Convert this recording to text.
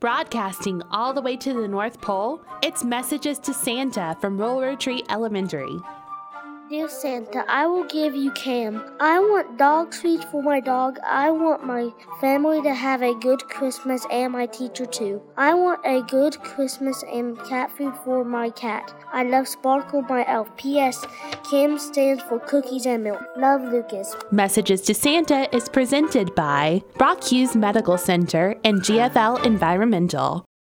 Broadcasting all the way to the North Pole, it's Messages to Santa from Willow Tree Elementary. Dear Santa, I will give you Cam. I want dog treats for my dog. I want my family to have a good Christmas and my teacher too. I want a good Christmas and cat food for my cat. I love Sparkle, my elf. P.S. Cam stands for cookies and milk. Love, Lucas. Messages to Santa is presented by Brock Hughes Medical Center and GFL Environmental.